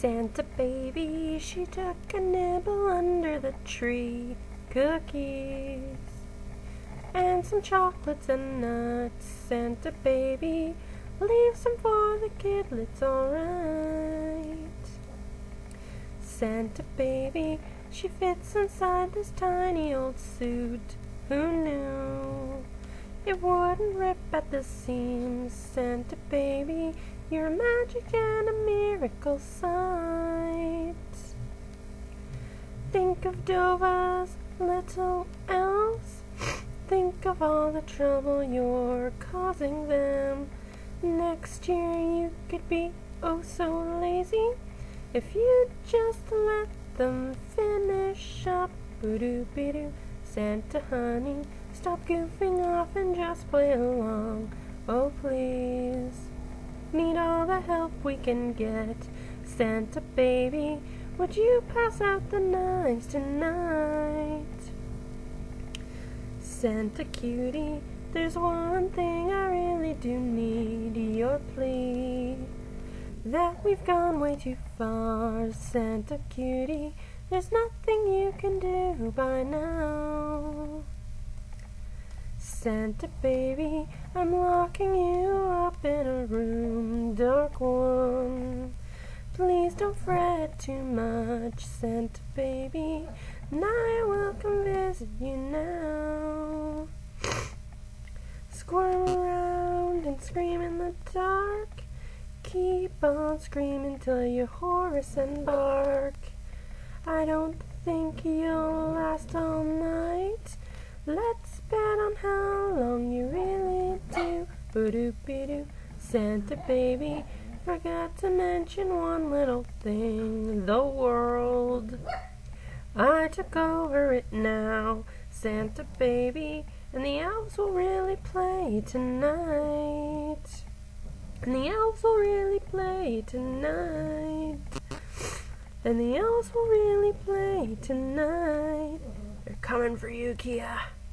Santa baby, she took a nibble under the tree. Cookies and some chocolates and nuts. Santa baby, leave some for the kidlets, alright. Santa baby, she fits inside this tiny old suit. Who knew it wouldn't rip at the seams? Santa baby, you're a magic and a miracle sight. Think of Dova's little elves. Think of all the trouble you're causing them. Next year you could be oh so lazy if you just let them finish up. Boo-doo-be-doo. Santa honey, stop goofing off and just play along. Oh please, need all the help we can get. Santa baby, would you pass out the knives tonight? Santa cutie, there's one thing I really do need your plea. That we've gone way too far. Santa cutie, there's nothing you can do by now. Santa baby, I'm locking you up in a room, dark one. Please don't fret too much, Santa baby, and I will come visit you now. Squirm around and scream in the dark. Keep on screaming till you hoarse and bark. I don't think you'll last all night. Let's bet on how long you really do. Boo-doo-be-doo. Santa baby, forgot to mention one little thing. The world, I took over it now. Santa baby, and the elves will really play tonight. And the elves will really play tonight. And the elves will really play tonight. They're coming for you, Kia.